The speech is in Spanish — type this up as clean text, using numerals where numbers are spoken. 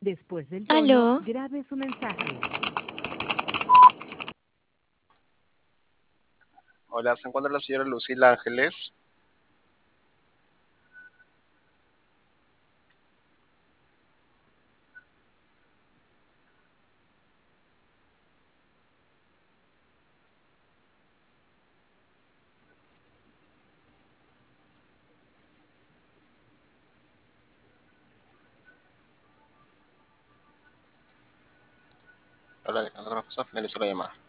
Después del tono, Aló, grabe su mensaje. Hola, ¿se encuentra la señora Lucila Ángeles? Hola, Alejandra, finalizó la llamada.